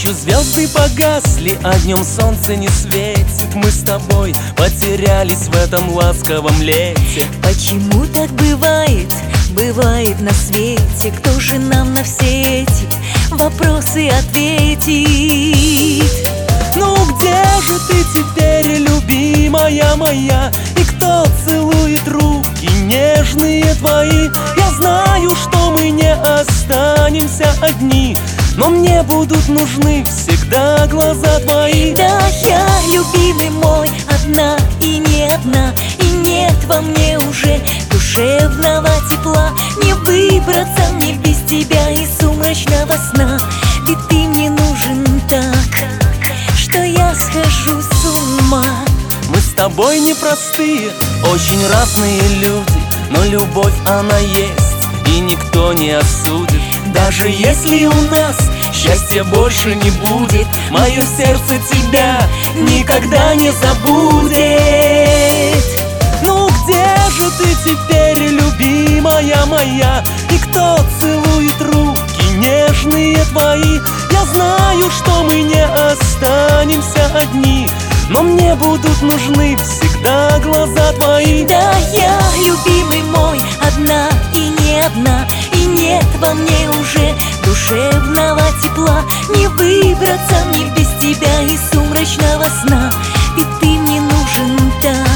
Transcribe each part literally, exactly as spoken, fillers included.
Ночью звезды погасли, а днем солнце не светит. Мы с тобой потерялись в этом ласковом лете. Почему так бывает, бывает на свете? Кто же нам на все эти вопросы ответит? Ну где же ты теперь, любимая моя? И кто целует руки нежные твои? Я знаю, что мы не останемся одни, но мне будут нужны всегда глаза твои. Да, я, любимый мой, одна и не одна, и нет во мне уже душевного тепла. Не выбраться мне без тебя из сумрачного сна, ведь ты мне нужен так, что я схожу с ума. Мы с тобой непростые, очень разные люди, но любовь она есть, и никто не осудит. Даже если у нас счастья больше не будет, мое сердце тебя никогда не забудет. Ну где же ты теперь, любимая моя? И кто целует руки нежные твои? Я знаю, что мы не останемся одни, но мне будут нужны всегда глаза твои. Да, я, любимый мой, одна и не одна, и нет во мне уже душевного тепла. Не выбраться мне без тебя из сумрачного сна, ведь ты мне нужен так.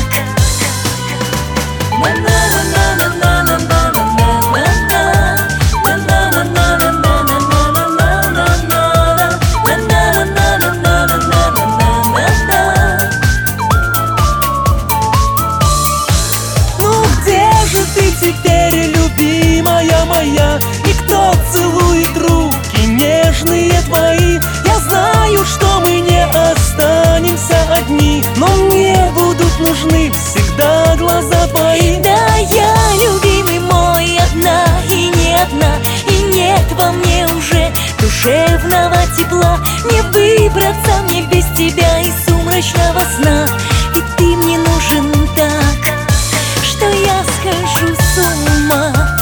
Теперь, любимая моя, и кто целует руки нежные твои? Я знаю, что мы не останемся одни, но мне будут нужны всегда глаза твои. Да, я, любимый мой, одна и не одна, и нет во мне уже душевного тепла. Не выбраться мне без тебя из сумрачного сна, ведь ты мне нужен так, что я схожу с ума.